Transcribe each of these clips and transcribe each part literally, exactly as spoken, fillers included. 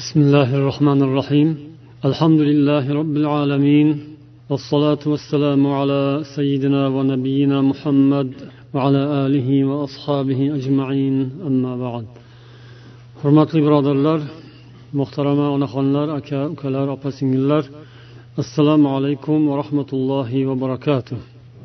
بسم الله الرحمن الرحيم الحمد لله رب العالمين والصلاة والسلام على سيدنا ونبينا محمد وعلى آله وأصحابه أجمعين أما بعد hurmatli birodarlar, muhtarama onaxonlar, aka ukalar, opa singillar, assalomu alaykum va rahmatullohi va barakatuh.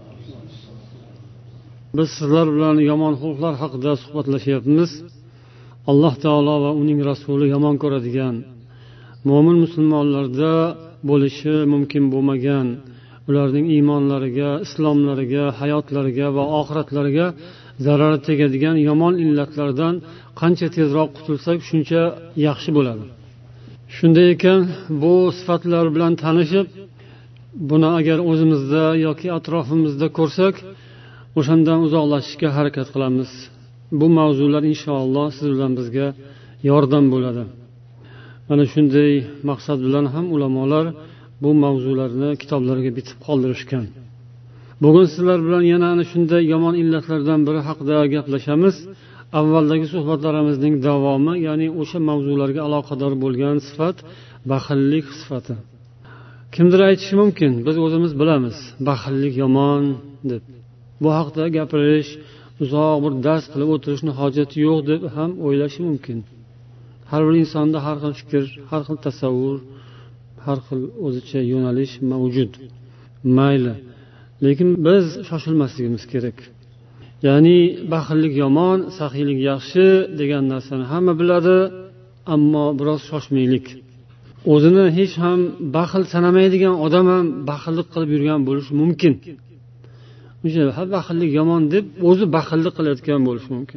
Biz sizlar bilan yomon xulqlar haqida suhbatlashyapmiz. Alloh taolo va uning rasuli yomon ko'radigan, mo'min musulmonlarda bo'lishi mumkin bo'lmagan, ularning iymonlariga, islomlariga, hayotlariga va oxiratlariga zarar tegadigan yomon illatlardan qancha tezroq qutulsak, shuncha yaxshi bo'ladi. Shunday ekan, bu sifatlar bilan tanishib, buni agar o'zimizda yoki atrofimizda ko'rsak, o'shandan uzoqlashishga harakat qilamiz. Bu mavzular inshaalloh siz bilan bizga yordam bo'ladi. Mana shunday maqsad bilan ham ulamolar bu mavzularni kitoblarga bitib qoldirishgan. Bugun sizlar bilan yana ana shunday yomon illatlardan biri haqida gaplashamiz. Avvaldagi suhbatlarimizning davomi, ya'ni o'sha mavzularga aloqador bo'lgan sifat baxillik sifati. Kimdir aytishi mumkin, biz o'zimiz bilamiz, baxillik yomon deb. Bu haqda gapirish, uzoq bir dars qilib o'tirishni hojati yo'q deb ham o'ylashi mumkin. Har bir insonda har xil fikr, har xil tasavvur, har xil o'zicha yo'nalish mavjud. Mayli. Lekin biz shoshilmasligimiz kerak. Ya'ni baxillik yomon, saxiylik yaxshi degan narsani hamma biladi, ammo biroz shoshmaylik. O'zini hech ham baxil sanamaydigan odam ham baxillik qilib yurgan bo'lishi mumkin. O'sha ha baxillik yomon deb o'zi baxillik qilayotgan bo'lishi mumkin.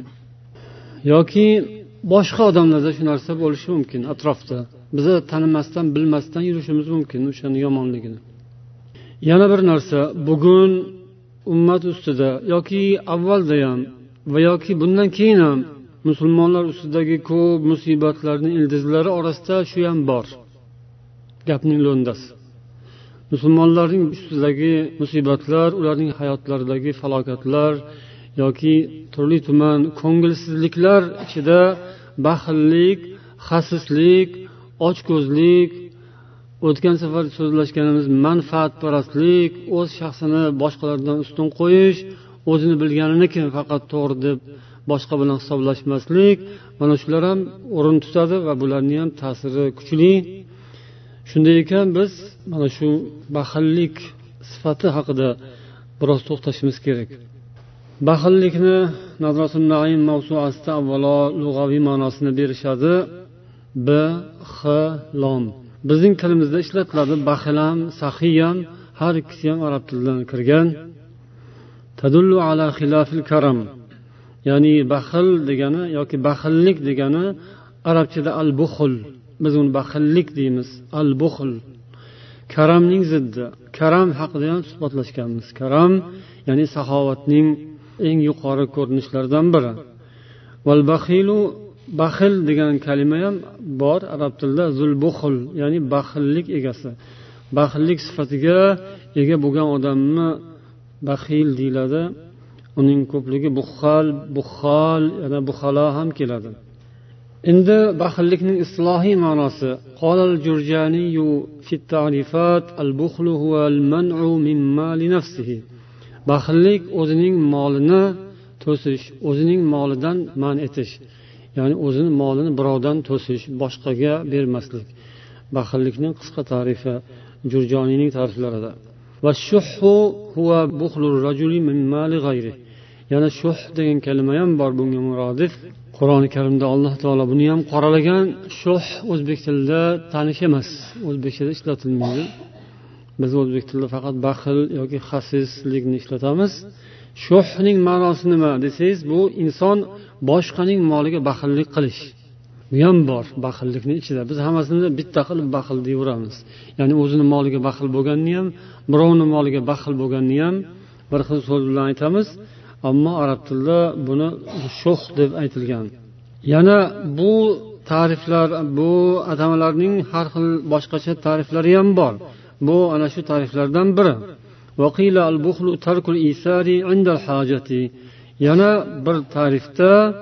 Yoki boshqa odamlarda shu narsa bo'lishi mumkin atrofda. Biz tanimasdan, bilmasdan yurishimiz mumkin o'shaning yomonligini. Yana bir narsa, bugun ummat ustida yoki avvalda ham va yoki bundan keyin ham musulmonlar ustidagi ko'p musibatlarning ildizlari orasida shu ham bor. Gapning lo'ndasi. Musulmonlarning ustidagi musibatlar, ularning hayotlaridagi falokatlar yoki turli tuman ko'ngilsizliklar ichida baxillik, xasislik, ochko'zlik, o'tgan safar so'zlashganimiz manfaatparastlik, o'z shaxsini boshqalardan ustun qo'yish, o'zini bilganini faqat to'g'ri deb boshqa bilan hisoblashmaslik, mana shular ham o'rin tutadi va bularning ham ta'siri kuchli. Shunday ekan, biz mana shu baxillik sifati haqida biroz to'xtashimiz kerak. Baxillikni Nazratun Naim mavsuasida avvalo lug'aviy ma'nosini berishadi. B x lom. Bizning tilimizda ishlatiladi. Baxil ham, saxiy ham, har ikkisi ham arab tilidan kirgan. Tadullu ala xilafil karam. Ya'ni baxil degani yoki baxillik degani arabchada al-buxl. Biz uni baxillik deymiz, al-buxl. Karamning ziddi. Karam haqida ham suhbatlashganmiz. Karam, ya'ni saxovatning eng yuqori ko'rinishlaridan biri. Val baxilu, baxil degan kalima ham bor arab tilida, zul-buxl, ya'ni baxillik egasi. Baxillik sifatiga ega bo'lgan odamni baxil deyiladi. Uning ko'pligi buxal, buxal, yana buxala ham keladi. Endi baxillikning islohiy ma'nosi. Qala al-Jurjani fi at-ta'rifat al-bukhlu huwa al-man'u min mali nafsihi. Baxillik o'zining molini to'sish, o'zining molidan man etish. Ya'ni o'zining molini birovdan to'sish, boshqaga bermaslik. Baxillikning qisqa ta'rifi Jurjonining ta'riflarida. Va shuhhu huwa bukhlu ar-rajuli min mali ghayrihi. Yana shuh degan kalima ham bor bunga murodif. Qur'oni Karimda Alloh taolo buni ham qoralagan. Shuh o'zbek tilida tanish emas, o'zbekchada ishlatilmaydi. Biz o'zbek tilida faqat baxil yoki xasislikni ishlatamiz. Shuhning ma'nosi nima desangiz, bu inson boshqaning moliga baxillik qilish. Bu ham bor baxillikning ichida. Biz hammasini bitta qilib baxil deyveramiz. Ya'ni o'zining moliga baxil bo'lganni ham, birovning moliga baxil bo'lganni ham bir xil so'z bilan aytamiz. Ammo arab tilida buni shuh deb aytilgan. Yana bu ta'riflar, bu atamalarning har xil boshqacha ta'riflari ham bor. Bu ana shu ta'riflardan biri. Waqila al-bukhlu tarkul isari 'inda al-hajati. Yana bir ta'rifda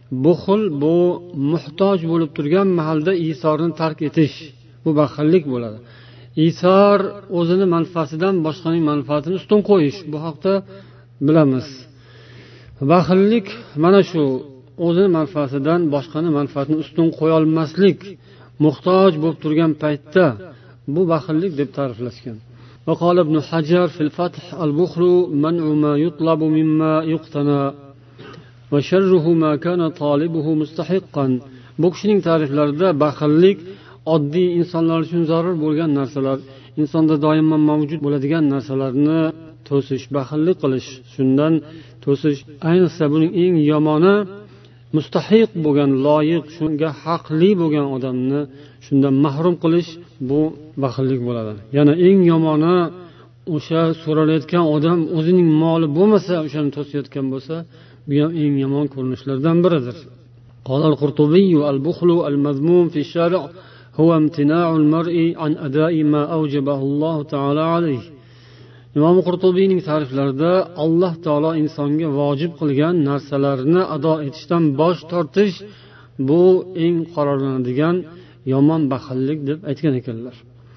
buxl bu muhtoj bo'lib turgan mahalda isorni tark etish, bu baxillik bo'ladi. Isor o'zini manfaatidan boshqaning manfaatini ustun qo'yish, bu haqda bilamiz. Baxillik mana shu, o'zini manfaatidan boshqaning manfaatini ustun qo'ya olmaslik, muhtoj bo'lib turgan paytda bu baxillik deb ta'riflashgan. وقال ابن حجر في الفتح البخل منع ما يطلب مما يقتنى وشره ما كان طالبه مستحقا. Bu kishining ta'riflarida baxillik oddiy insonlar uchun zarur bo'lgan narsalar, insonda doimo mavjud bo'ladigan narsalarni to'sish, baxillik qilish, shundan to'sish. Ayniqsa buning eng yomoni mustahiq bo'lgan, loyiq, shunga haqli bo'lgan odamni shundan mahrum qilish, bu baxillik bo'ladi. Yana eng yomoni o'sha so'ralayotgan odam o'zining moli bo'lmasa, o'shani to'sayotgan bo'lsa, bu ham eng yomon ko'rinishlardan biridir. قال القرطبي البخل المذموم في الشارع هو امتناع المرء عن أداء ما أوجبه الله تعالى عليه. Imom Qurtubiyning ta'riflarida Alloh taolo insonga vojib qilgan narsalarni ado etishdan bosh tortish, bu eng qoralanadigan yomon baxillik deb aytgan ekanlar.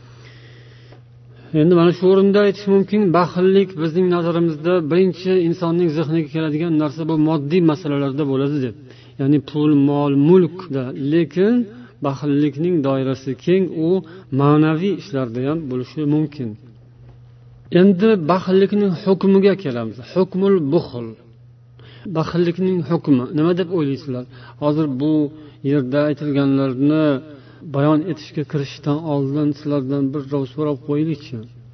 Endi mana shu o'rinda aytish mumkin, baxillik bizning nazarimizda birinchi insonning zehniga keladigan narsa bu moddiy masalalarda bo'ladi deb. Ya'ni pul, mol, mulkda, lekin baxillikning doirasi keng, u ma'naviy ishlarda ham bo'lishi mumkin. Endi baxillikning hukmiga kelamiz. Hukmul buxl. Baxillikning hukmi nima deb o'ylaysizlar? Hozir bu yerda aytilganlarni bayon etishga kirishdan oldin sizlardan bir ro'y so'rab qo'yaylikchi.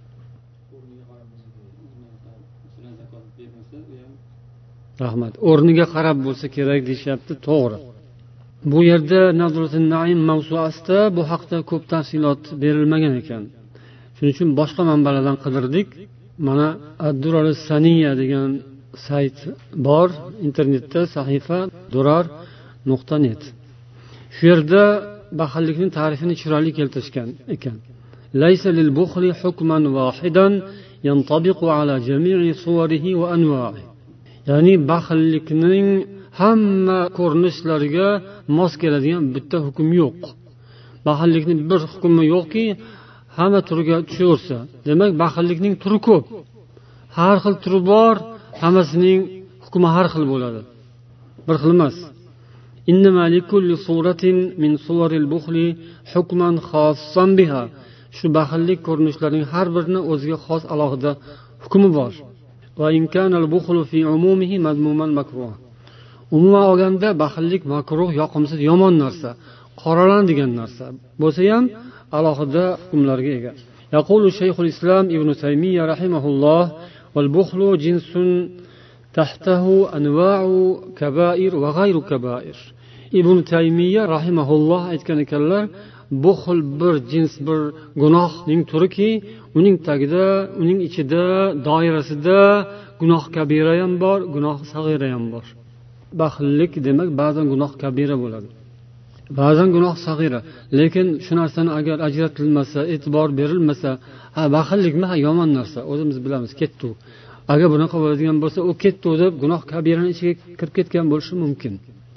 Rahmat. O'rniga qarab bo'lsa kerak deyapti, to'g'ri. Bu yerda Nazratun Naim mavzuasida bu haqda ko'p tafsilot berilmagan ekan. Shuning uchun boshqa manbalardan qidirdik. Mana Ad-Durar Saniya degan sayt bor, internetda sahifa durar nuqta net. Shu yerda baxillikning ta'rifini chiroyli keltirishgan ekan. Laysa lil bukhli hukman wahidan yantabiqu ala jami'i suwarihi wa anwa'ihi. Ya'ni baxillikning hamma ko'rinishlariga mos keladigan bitta hukm yo'q. Baxillikning bir hukmi yo'qki, hamma turiga tushaversa. Demak, baxillikning turi ko'p. Har xil turi bor, hammasining hukmi har xil bo'ladi. Bir xil emas. Innama likulli suratin min suwaril bukhli hukman khassan biha. Shu baxillik ko'rinishlarining har birining o'ziga xos alohida hukmi bor. Va in kana al-bukhlu fi umumihi madmuman makruh. Umuman olganda baxillik makruh, yoqimsiz, yomon narsa, qoralanadigan narsa bo'lsa ham alohida hukmlarga ega. Yaqulu Shayxul Islam Ibn Taymiyyah rahimahulloh, wal bukhlu jinsun tahtahu anwa'u kaba'ir va ghayru kaba'ir. Ibn Taymiyyah rahimahulloh aytgan ekanlar, buxl bir jins, bir gunohning turiki, uning tagida, uning ichida, doirasida gunoh kabira ham bor, gunoh sag'ira ham bor. Baxillik demak ba'zan gunoh kabira bo'ladi, ba'zan gunoh sag'ira. Lekin shu narsani agar ajratilmasa, e'tibor berilmasa, ha baxillikmi, ha yomon narsa, o'zimiz bilamiz, ketdi. Agar bunaqa bo'ladigan bo'lsa, u ketdi deb gunoh kabiraning ichiga kirib ketgan bo'lishi mumkin.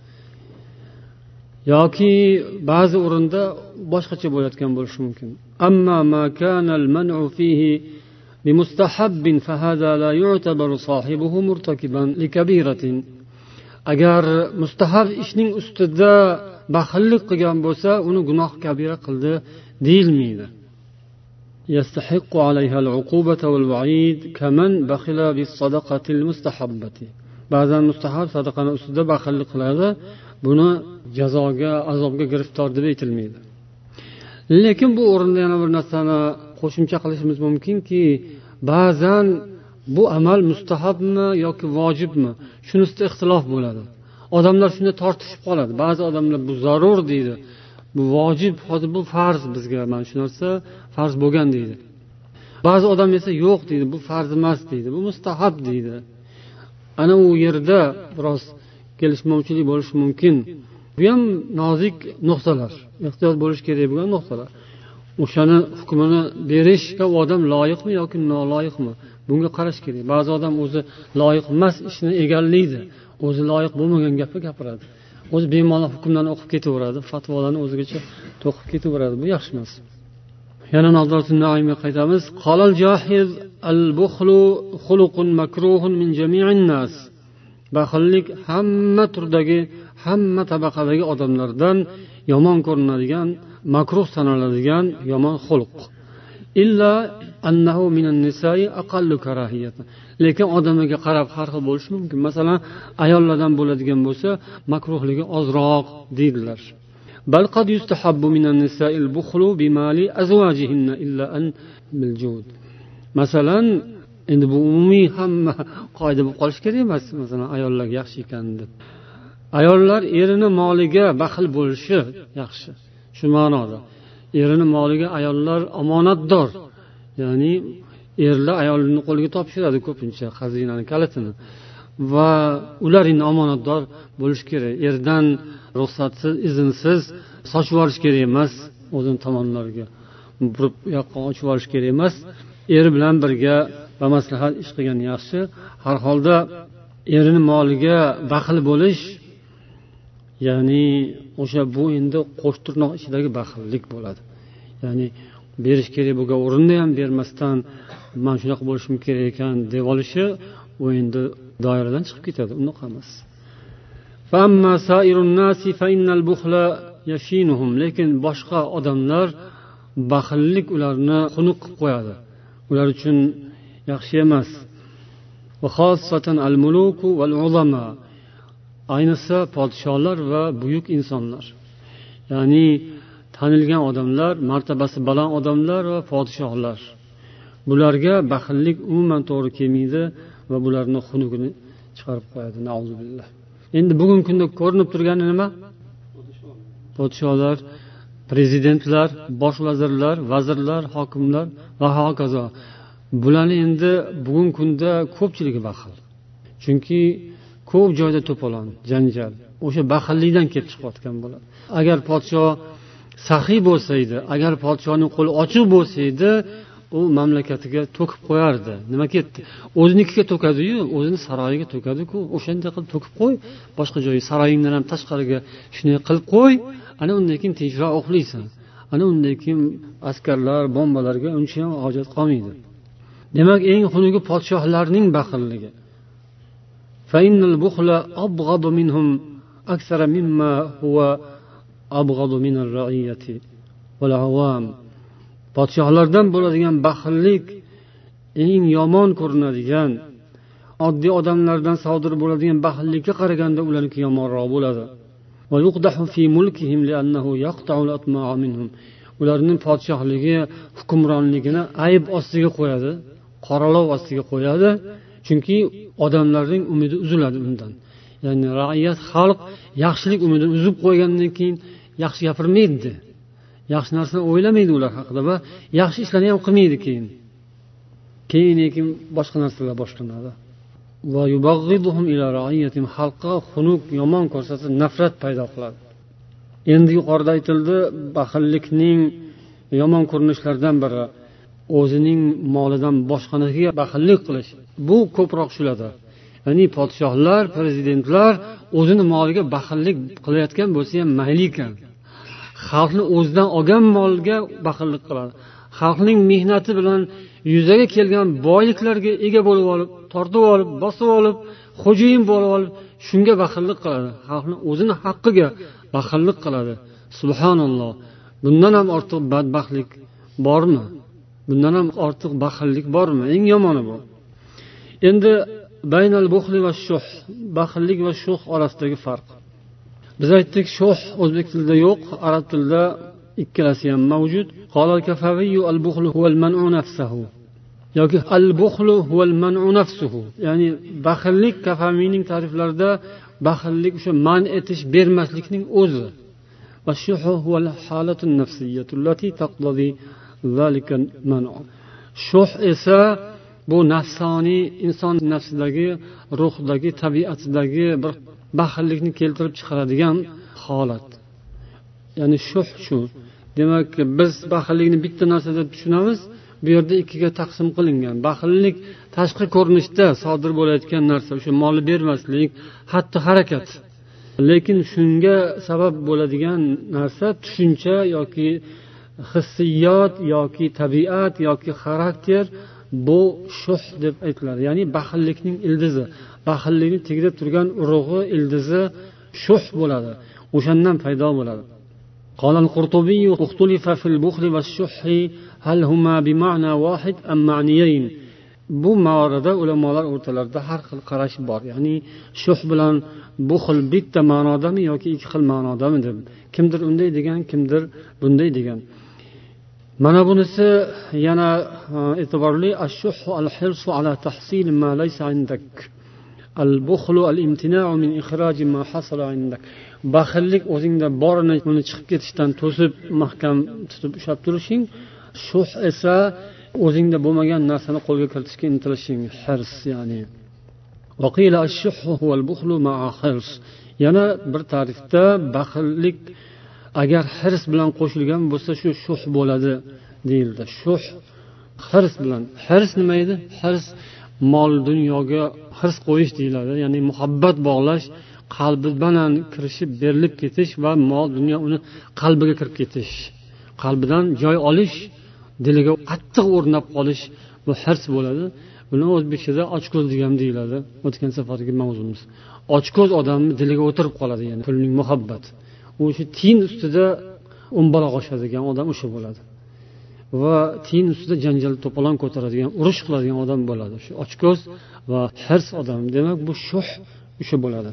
yoki ba'zi o'rinda boshqacha bo'layotgan bo'lishi mumkin. Amma ma kana al-man'u fihi bimustahabbin fa hada la yu'tabaru sahibuhu murtakiban likabiratin. Agar mustahab ishning ustida baxillik qilgan bo'lsa, uni gunoh kabira qildi deyilmaydi. Yastahiqqu alayha al-uqubata wal-wa'id kaman bakhila bis-sadaqati al-mustahabbati. Ba'zan mustahab sadaqani ustida baxillik qiladi, buni jazoga, azobga giriftor deb aytilmaydi. Lekin bu o'rinda yana bir narsani qo'shimcha qilishimiz mumkinki, ba'zan bu amal mustahabmi yoki vojibmi, shunisida ixtilof bo'ladi. Odamlar shunda tortishib qoladi. Ba'zi odamlar bu zarur deydi, bu vojib, hozir bu farz bizga, mana shu narsa farz bo'lgan deydi. Ba'zi odam esa yo'q deydi, bu farz emas deydi, bu mustahab deydi. Ana u yerda biroz kelishmovchilik bo'lishi mumkin. Bu ham nozik nuqtalar, ehtiyot bo'lish kerak bo'lgan nuqtalar. O'shani hukmini berishga u odam loyiqmi yoki noloyiqmi? Bunga qarash kerak. Ba'zi odam o'zi loyiq emas ishni egallaydi, o'zi loyiq bo'lmagan gapni gapiradi. o'zi bemalol hukmlarni o'qib ketaveradi, fatvolarni o'zigacha to'qib ketaveradi. Bu yaxshi emas. Yana Navzatun Naimga qaytamiz. Qolal jahiz al-bukhlu xuluqun makruhun min jami'in nas. Baxillik hamma turdagi, hamma tabaqadagi odamlardan yomon ko'rinadigan, makruh sanaladigan yomon xulq. Illa annahu minan nisa'i aqallu karahiyatan. Lekin odamlarga qarab har xil bo'lishi mumkin. Masalan, ayollardan bo'ladigan bo'lsa, makruhligi ozroq deydilar. Bal qad yustahabbu minan nisa'il bukhlu bimali azwajihinna illa an bil jud. Masalan, endi bu umumiy hamma qoida bo'lib qolish kerak emas. Masalan, ayollarga yaxshi ekan deb. Ayollar erini moliga baxil bo'lishi yaxshi. Shu ma'noda. Erini moliga ayollar omonatdor. Ya'ni erlar ayolning qo'liga topshiradi ko'pincha xazinaning kalitini. Va ular endi omonatdor bo'lish kerak. Erdan ruxsatsiz, izinsiz sochib olish kerak emas, o'zini tomonlariga burib yoqqa ochib olish kerak emas. Eri bilan birga va maslahat ish qilgan yaxshi. Har holda erining moliga baxil bo'lish, ya'ni o'sha bu endi qo'sh tirnoq ichidagi baxillik bo'ladi. Ya'ni berish kerak bo'lgan o'rinda ham bermasdan men shunaqa bo'lishim kerak ekan deb olishi, u endi doiradan chiqib ketadi. Unaqa emas. Famma sairun nasi fa innal bukhla yashinuhum. Lekin boshqa odamlar baxillik ularni xunuq qilib qo'yadi. Ular uchun yaxshi emas. Va xossatan al-muluku wal ulama. Ayniqsa podshohlar va buyuk insonlar. Ya'ni tanilgan odamlar, martabasi baland odamlar va podshohlar. Bularga baxillik umuman to'g'ri kelmaydi va bularning xunugini chiqarib qo'yadi. Nauzubillah. Endi bugungi kunda ko'rinib turgani nima? Podshohlar, prezidentlar, bosh vazirlar, vazirlar, hokimlar va hokazo. Bularni endi bugungi kunda ko'pchiligi baxil. Chunki ko'p joyda to'polon, janjal. O'sha baxillikdan kelib chiqayotgan bo'ladi. Agar podshoh saxiy bo'lsa edi, agar podshohning qo'li ochiq bo'lsa edi, u mamlakatiga to'kib qo'yardi. Nima ketdi? O'zinikiga to'kadi-yu, o'zini saroyiga to'kadi-ku. O'shanda qilib to'kib qo'y, boshqa joyga, saroyingdan ham tashqariga shuni qilib qo'y. Ana undan keyin tinchroq uxlaysan. Ana undan keyin askarlar, bombalarga uncha ham hojat qolmaydi. Demak, eng xunugi podshohlarning baxilligi. Fa innal bukhla abghadu minhum akthara mimma huwa abghadu min ar-ra'iyati wal awam. Podshohlardan bo'ladigan baxillik eng yomon ko'rinadigan, oddiy odamlardan sodir bo'ladigan baxillikka qaraganda ularniki yomonroq bo'ladi. Va yuqdahu fi mulkihim li'annahu yaqta'u al-atma'a minhum. Ularning podshohligi, hukmronligini ayb ostiga qo'yadi, qoralov ostiga qo'yadi, chunki odamlarning umidi uziladi undan. Ya'ni ra'iyat, xalq yaxshilik umidini uzib qo'ygandan keyin yaxshi gapirmaydi. Yaxshi narsani o'ylamaydi ular haqida va yaxshi ishlarni ham qilmaydi keyin. Keyin boshqa narsalar boshlanadi. Va yubaghiduhum ila ra'iyatihim. Xalqqa xunuk, yomon ko'rsatsa nafrat paydo qiladi. Endi yuqorida aytildi, baxillikning yomon ko'rinishlaridan biri o'zining molidan boshqanikiga baxillik qilish. Bu ko'proq shularda. Ya'ni podshohlar, prezidentlar o'zini moliga baxillik qilayotgan bo'lsa ham mayli ekan. Xalqni o'zidan olgan molga baxillik qiladi. Xalqning mehnati bilan yuzaga kelgan boyliklarga ega bo'lib olib, tortib olib, bosib olib, xo'jayin bo'lib olib, shunga baxillik qiladi. Xalqni o'zini haqqiga baxillik qiladi. Subhanalloh. Bundan ham ortiq badbaxtlik bormi? Bundan ham ortiq baxillik bormi? Eng yomoni bu. Endi baynal buxli va shuh, baxillik va shuh orasidagi farq. Biz aytdik, shuh o'zbek tilida yo'q, arab tilida ikkalasi ham mavjud. Qolal kafaviyyu al-buxlu huval man'u nafsuhu. yoki al-buxlu huval man'u nafsuhu. Ya'ni baxillik kafaviyning ta'riflarida baxillik o'sha man etish, bermaslikning o'zi. Va shuhu huval halatun nafsiyyatu allati taqtadi zalika man'u. Shuh esa bu nafsoniy, inson nafsidagi, ruhdagi, tabiatidagi bir baxillikni keltirib chiqaradigan holat. Ya'ni shuh shu. Demak, biz baxillikni bitta narsa deb tushunamiz. Bu yerda ikkiga taqsim qilingan. Baxillik tashqi ko'rinishda sodir bo'layotgan narsa, o'sha molni bermaslik, hatto harakat. lekin shunga sabab bo'ladigan narsa tushuncha yoki hissiyot yoki tabiat yoki xarakter, bu shuh deb aytiladi. Ya'ni baxillikning ildizi, baxillikning tagida turgan urug'i, ildizi shuh bo'ladi. O'shandan paydo bo'ladi. قال القرطبي اختلف في البخل والشح هل هما بمعنى واحد أم معنيين. Bu ma'noda ulamolar o'rtalarida har xil qarash bor. Ya'ni shuh bilan buxl bitta ma'nodami yoki ikki xil ma'nodami deb. Kimdir unday degan, kimdir bunday degan. Mana bunisi yana e'tiborli. Ash-shuh al-hirsu ala tahsil ma laysa indak. Al-bukhlu al-imtina'u min ikhraj ma hasala indak. Baxillik o'zingda borini uni chiqib ketishdan to'sib mahkam tutib ushlab turishing. Shuh esa o'zingda bo'lmagan narsani qo'lga kiritishga intilishing, hirs ya'ni. Waqila ash-shuh huwa al-bukhlu ma'a hirs. Yana bir ta'rifda baxillik agar hirs bilan qo'shilgan bo'lsa shu shuh bo'ladi deyildi. Shuh hirs bilan. Hirs nima edi? Hirs mol dunyoga hirs qo'yish deyiladi. Ya'ni muhabbat bog'lash, qalbi bilan kirishib berilib ketish va mol dunyo uni qalbiga kirib ketish. Qalbidan joy olish, diliga qattiq o'rnab qolish, bu hirs bo'ladi. Buni o'zbekchada ochko'z degan deyiladi. O'tgan safargi mavzumiz. Ochko'z odamning diliga o'tirib qoladi, ya'ni pulning muhabbati. O'sha tin ustida o'mbaloq oshadigan odam o'sha bo'ladi. Va tin ustida janjal to'polon ko'taradigan, urush qiladigan odam bo'ladi. Shu ochko'z va hirs odam. Demak, bu shuh o'sha bo'ladi.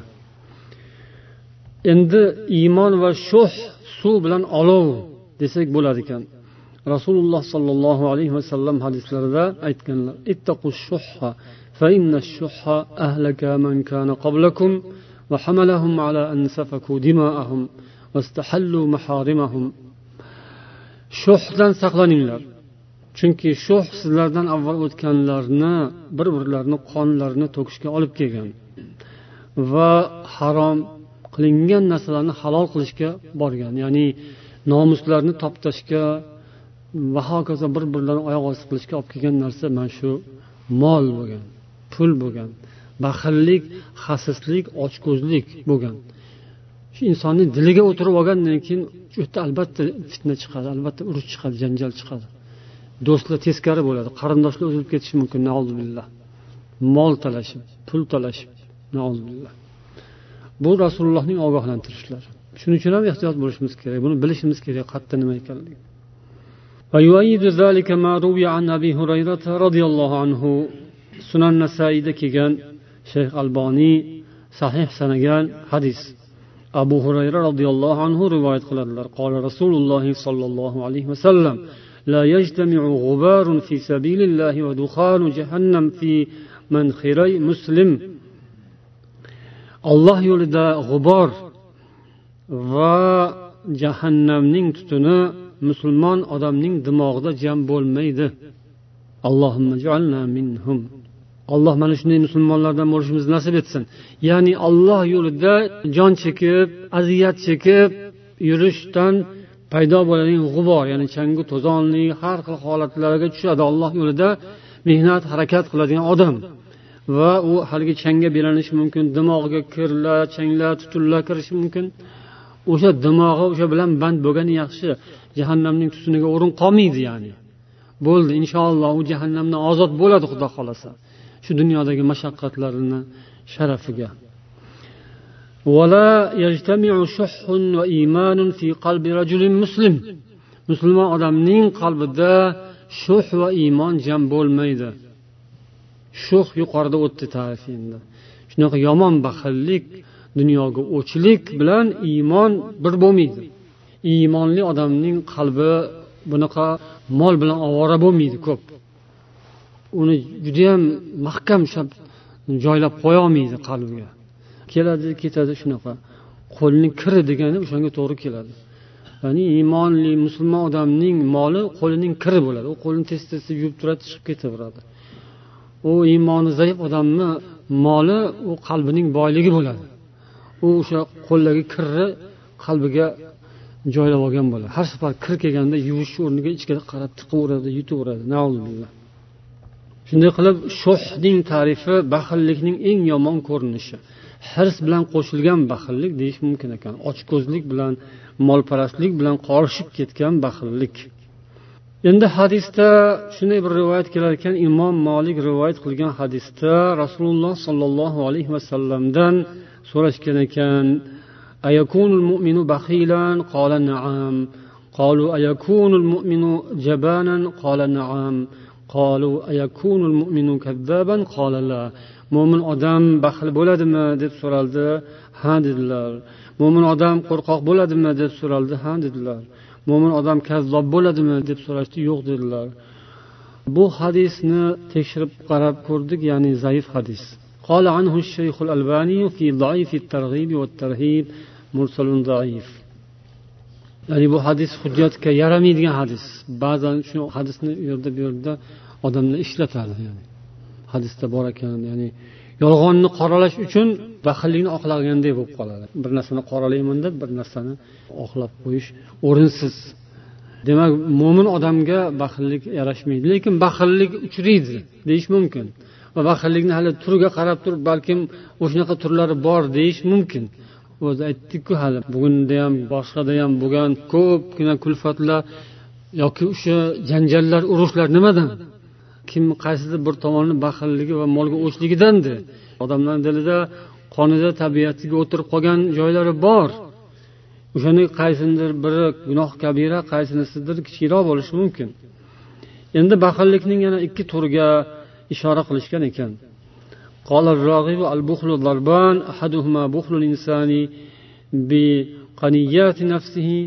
Endi iymon va shuh suv bilan olov desak bo'lar ekan. Rasululloh sallallohu alayhi vasallam hadislarida aytganlar: "Ittaqus shuhha fa inna ash-shuhha ahlaka man kana qablakum va hamalahum ala an safaku dima'ahum vastahallu maharimahum." Shuhdan saqlaninglar. Chunki shuh sizlardan avval o'tganlarni bir-birlarini qonlarini to'kishga olib kelgan va harom qilingan narsalarni halol qilishga borgan. Ya'ni nomuslarni toptashga va hokazo bir-birlarini oyoq osti qilishga olib kelgan narsa mana shu mol bo'lgan, pul bo'lgan, baxillik, xasislik, ochko'zlik bo'lgan. Shu insonning diliga o'tirib olgandan keyin o'tda albatta fitna chiqadi, albatta urush chiqadi, janjal chiqadi. Do'stlar teskari bo'ladi, qarindoshlar uzilib ketishi mumkin, na'uzubillah. Mol talashib, pul talashib, na'uzubillah. Bu Rasulullohning ogohlantirishlari. Shuning uchun ham ehtiyot bo'lishimiz kerak, buni bilishimiz kerak, qayerda nima ekanligi. ويؤيد ذلك ما روي عن أبي هريرة رضي الله عنه. Sunan Nasaiyda kelgan Shayx Albani sahih sanagan hadis. Abu Hurayra radhiyallohu anhu rivoyat qiladilar. Qala Rasululloh sallallohu alayhi vasallam: "La yajtami'u ghubarun fi sabilillahi wa dukhanu jahannam fi manxiray muslim." Alloh yo'lida g'ubor va jahannamning tutuni musulmon odamning dimog'ida jam bo'lmaydi. Allohumma ij'alna minhum. Alloh mana shunday musulmonlardan bo'lishimizni nasib etsin. Ya'ni Alloh yo'lida jon chekib, aziyat chekib yurishdan paydo bo'ladigan g'ubor, ya'ni changu to'zonlik har xil holatlarga tushadi. Alloh yo'lida mehnat, harakat qiladigan odam va u haligi changga belanishi mumkin, dimog'iga kirlar, changlar, tutunlar kirishi mumkin. O'sha dimog'i o'sha bilan band bo'lgani yaxshi. Jahannamning tusuniga o'rin qolmaydi ya'ni. Bo'ldi, inshaalloh u jahannamdan ozod bo'ladi, Xudo xolasa. Shu dunyodagi mashaqqatlarini sharafiga. Wala yajtami'u shuhhun va imanun fi qalbi rajulin muslim. Musulmon odamning qalbida shuh va iymon jam bo'lmaydi. Shuh yuqorida o'tdi ta'rifi endi. Shunaqa yomon baxillik, dunyoga o'chlik bilan iymon bir bo'lmaydi. Iymonli odamning qalbi bunaqa mol bilan ovora bo'lmaydi ko'p. Uni juda ham mahkam ushlab joylab qo'ya olmaydi qalbiga. Keladi, ketadi shunaqa. Qo'lning kiri degani o'shanga to'g'ri keladi. Ya'ni iymonli musulmon odamning moli qo'lining kiri bo'ladi. U qo'lini tez-tez yuvib turadi, chiqib ketaveradi. U iymoni zaif odamning moli u qalbining boyligi bo'ladi. U o'sha qo'ldagi kirni qalbiga joylab olgan bo'ladi. Har safar kir kelganda yuvish o'rniga ichkari qarab tiqaveradi, yutaveradi. Na'uzubillah. Shunday qilib, shuhning ta'rifi baxillikning eng yomon ko'rinishi. hirs bilan qo'shilgan baxillik deyish mumkin ekan. Ochko'zlik bilan, molparastlik bilan qorishib ketgan baxillik. Endi hadisda shunday bir rivoyat kelar ekan, Imom Malik rivoyat qilgan hadisda Rasululloh sollallohu alayhi vasallamdan so'rashgan ekan: "Ayakunul mu'minu bakhilan?" Qala na'am. Qalu ayakunul mu'minu jabanan? Qala na'am. Qalu ayakunul mu'minu kazzaban? Qala la. Mo'min odam baxil bo'ladimi deb so'raldi. Ha dedilar. Mo'min odam qo'rqoq bo'ladimi deb so'raldi. Ha dedilar. Mo'min odam kazzob bo'ladimi deb so'rashdi. Yo'q dedilar. Bu hadisni tekshirib qarab ko'rdik, ya'ni zaif hadis. Qala anhu ash-shaykh al-Albani fi da'if at-targhib wa at-tarhib mursalun da'if. Ya'ni bu hadis hujjatga yaramaydigan hadis. Ba'zan shu hadisni u yerda bu yerda odamlar ishlatadi, ya'ni. Hadisda bor ekan, ya'ni yolg'onni qoralash uchun baxillikni oqlaganday bo'lib qoladi. Bir narsani qoralayman deb bir narsani oqlab qo'yish o'rinsiz. Demak, mo'min odamga baxillik yarashmaydi, lekin baxillik uchraydi deyish mumkin. Va baxillikni hali turiga qarab turib, balkim o'shanaqa turlari bor deyish mumkin. O'zi aytdik-ku, hali bugunda ham boshqada ham bo'lgan ko'pgina kulfatlar yoki o'sha janjallar, urushlar nimadan? Kim qaysidir bir tomonni baxilligi va molga o'chligidan-da. Odamlar dilida, qonida, tabiatiga o'tirib qolgan joylari bor. O'shaning qaysidir biri gunoh kabira, qaysinisidir kichikroq bo'lishi mumkin. Endi baxillikning yana ikki turiga ishora qilishgan ekan. Qala ar-raghibu al-bukhlu darban, ahaduhuma bukhlu al-insani bi qaniyati nafsihi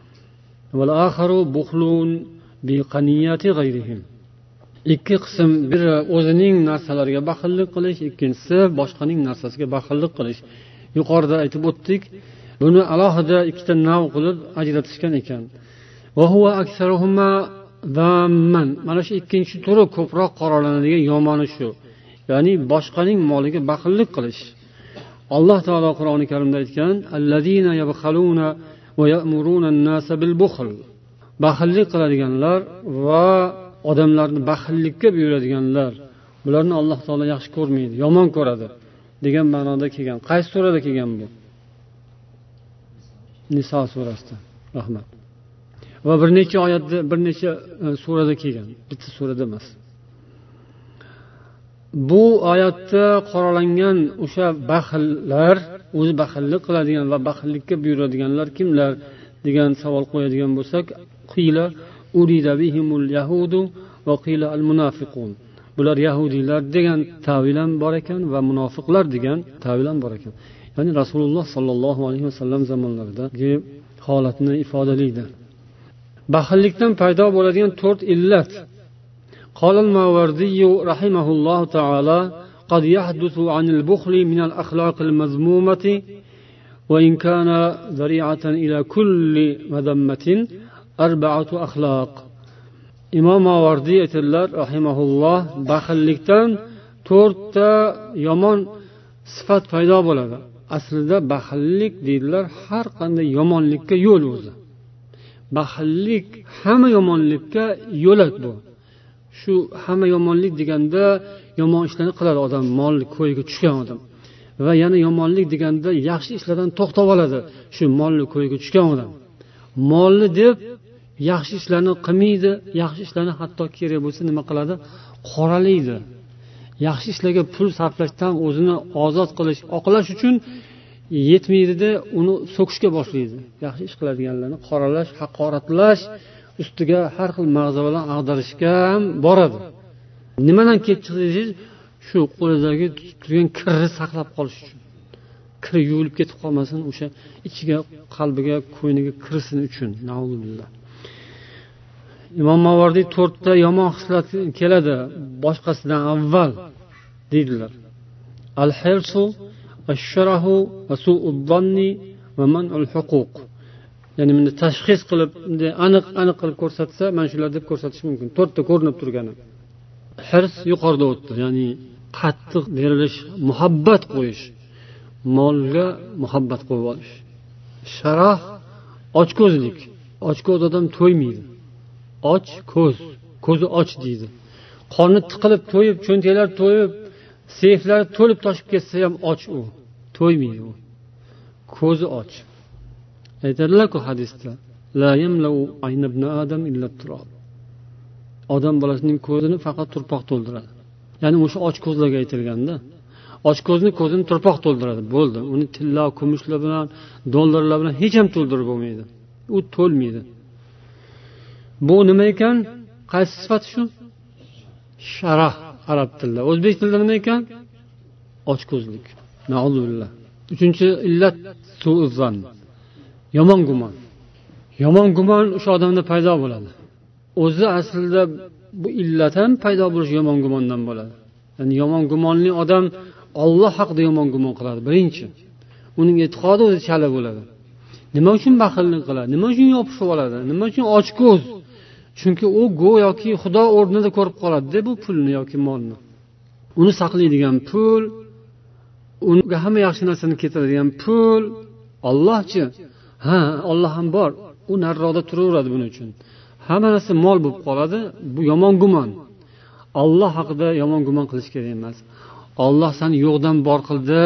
wal akharu bukhlun bi qaniyati ghayrihim. Ikki qism, biri o'zining narsalariga baxillik qilish, ikkinchisi boshqaning narsasiga baxillik qilish. Yuqorida aytib o'tdik, buni alohida ikkita nav qilib ajratishgan ekan. Va huwa aktsaruhuma damman. Mana shu ikkinchi turi ko'proq qoralanadigan yomoni shu. Ya'ni boshqaning moliga baxillik qilish. Alloh taolo Qur'oni Karimda aytgan: "Allazina yabkhaluna va ya'muruna an-nasa bil bukhl." Baxillik qiladiganlar va odamlarni baxillikka buyuradiganlar, bularni Alloh taolo yaxshi ko'rmaydi, yomon ko'radi degan ma'noda kelgan. Qaysi surada kelgan bu? Niso surasida. Rahmat. Va bir necha oyatda, bir necha surada kelgan, bitta surada emas. Bu oyatda qoralangan o'sha baxillar, o'zi baxillik qiladigan va baxillikka buyuradiganlar kimlar degan savol qo'yadigan bo'lsak, qila urida bihimul yahudu va qila al munafiqun. Bular yahudiylar degan ta'vil ham bor ekan va munofiqlar degan ta'vil ham bor ekan. Ya'ni Rasululloh sallallohu alayhi vasallam zamonlaridagi holatni ifodalaydi. Baxillikdan paydo bo'ladigan to'rt illat. قال الماوردي رحمه الله تعالى: قد يحدث عن البخل من الأخلاق المذمومة وإن كان ذريعة إلى كل مذمة أربعة أخلاق. إمام ماوردي aytadilar rahimahulloh, baxillikdan to'rtta yomon sifat paydo bo'ladi. Aslida baxillik deydilar har qanday yomonlikka yo'l o'zi. Baxillik hamma yomonlikka yo'lak bu. Shu hamma yomonlik deganda yomon ishlarni qiladi odam, mol ko'yiga tushgan odam. Va yana yomonlik deganda yaxshi ishlardan to'xtab oladi, shu molni ko'yiga tushgan odam. Molni deb yaxshi ishlarni qilmaydi, yaxshi ishlarni hatto kerak bo'lsa nima qiladi? Qoralaydi. Yaxshi ishlarga pul sarflashdan o'zini ozod qilish, oqlash uchun yetmaydi-da, uni so'kishga boshlaydi. Yaxshi ish qiladiganlarni qoralash, haqoratlash, ustiga har xil mag'zavalarni ag'darishga ham boradi. Nimadan kelib chiqdi? Shu qo'lidagi turgan kirni saqlab qolish uchun. Kir yuvilib ketib qolmasin, o'sha ichiga, qalbiga, ko'yniga kirsin uchun. Nauzubillah. Imom Mavardiy to'rtta yomon xislat keladi boshqasidan avval deydilar. Al-hirsu, ash-sharahu, va su'ud-dhanni va man'ul huquq. Ya'ni buni tashxis qilib, aniq aniq qilib ko'rsatsa, mana shular deb ko'rsatish mumkin. To'rtta ko'rinib turgani. Hirs yuqorida o'tdi, ya'ni qattiq berilish, muhabbat qo'yish, molga muhabbat qo'yib olish. Sharaf, ochko'zlik. Ochko'z odam to'ymaydi. Och ko'z, ko'zi och deydi. Qorni tiqilib to'yib, cho'ntaklar to'yib, seyflar to'lib toshib ketsa ham och u, to'ymaydi. U ko'zi och. Aytadilar-ku hadisda, la yamlau ayna ibn adam illa turab. Odam bolasining ko'zini faqat turpoq to'ldiradi. Ya'ni o'sha och ko'zlarga aytilganda, och ko'zni ko'zini turpoq to'ldiradi, bo'ldi. Uni tilla, kumushlar bilan, dollarlar bilan hech ham to'ldirib bo'lmaydi. U to'lmaydi. Bu nima ekan? Qaysi sifat shu? Sharah arab tilida. O'zbek tilida nima ekan? Ochko'zlik. Na'udzubillah. Uchinchi illat su'zan. Yomon gumon. Yomon gumon o'sha odamda paydo bo'ladi. O'zi aslida bu illat ham paydo bo'lish yomon gumondan bo'ladi. Ya'ni yomon gumonli odam Alloh haqida yomon gumon qiladi, birinchi. Uning e'tiqodi o'zi chala bo'ladi. Nima uchun baxillik qiladi? Nima uchun yopishib oladi? Nima uchun ochko'z? Chunki u go'yoki Xudo o'rnida ko'rib qoladi-da bu pulni yoki molni. Uni saqlaydigan pul, unga hamma yaxshi narsani keltiradigan pul, Allohchi. Ha, Alloh ham bor. U nariroqda turaveradi buning uchun. Hamma narsa mol bo'lib qoladi. Bu yomon gumon. Alloh haqida yomon gumon qilish kerak emas. Alloh seni yo'qdan bor qildi.